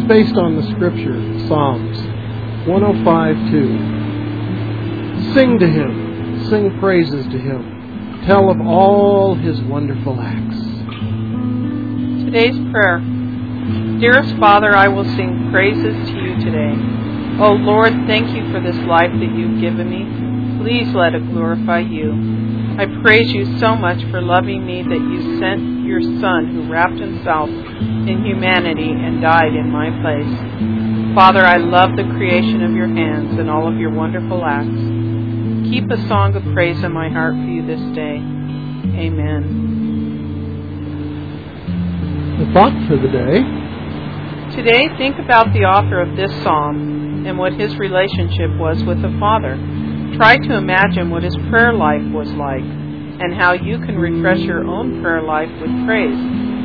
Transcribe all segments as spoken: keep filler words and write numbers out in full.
based on the scripture, Psalms one oh five two. Sing to Him, sing praises to Him. Tell of all His wonderful acts. Today's prayer. Dearest Father, I will sing praises to you today. O Lord, thank you for this life that you've given me. Please let it glorify you. I praise you so much for loving me that you sent your Son who wrapped himself in humanity and died in my place. Father, I love the creation of your hands and all of your wonderful acts. Keep a song of praise in my heart for you this day. Amen. The thought for the day. Today, think about the author of this psalm and what his relationship was with the Father. Try to imagine what his prayer life was like and how you can refresh your own prayer life with praise.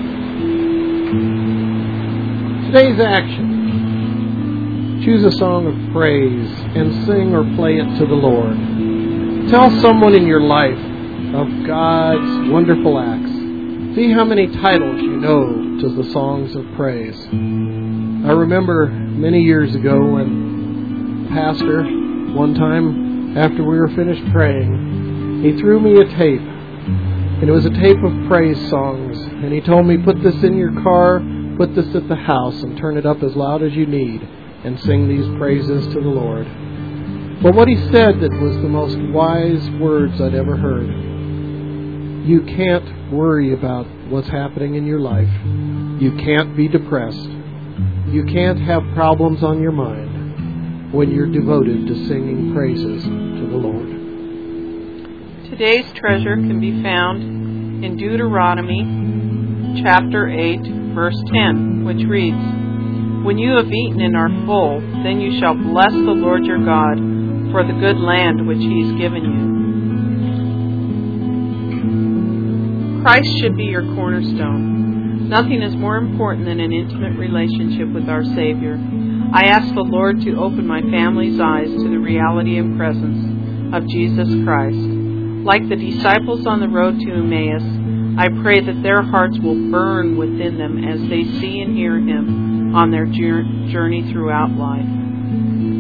Today's action. Choose a song of praise and sing or play it to the Lord. Tell someone in your life of God's wonderful acts. See how many titles you know to the songs of praise. I remember many years ago when Pastor, one time after we were finished praying, he threw me a tape. And it was a tape of praise songs. And he told me, put this in your car, put this at the house, and turn it up as loud as you need, and sing these praises to the Lord. But what he said that was the most wise words I'd ever heard. You can't worry about what's happening in your life. You can't be depressed. You can't have problems on your mind when you're devoted to singing praises to the Lord. Today's treasure can be found in Deuteronomy chapter eight, verse ten, which reads, When you have eaten and are full, then you shall bless the Lord your God for the good land which he has given you. Christ should be your cornerstone. Nothing is more important than an intimate relationship with our Savior. I ask the Lord to open my family's eyes to the reality and presence of Jesus Christ. Like the disciples on the road to Emmaus, I pray that their hearts will burn within them as they see and hear Him on their journey throughout life.